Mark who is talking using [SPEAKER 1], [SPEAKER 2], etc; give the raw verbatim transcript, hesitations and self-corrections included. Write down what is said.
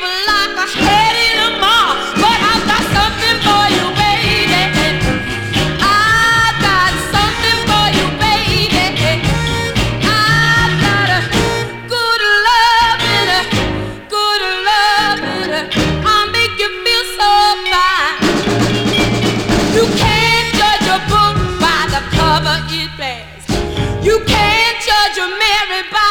[SPEAKER 1] like a head in a mall, but I've got something for you, baby. I've got something for you, baby. I've got a good love and a good love and a I'll make you feel so fine. You can't judge a book by the cover it bears. You can't judge a Mary by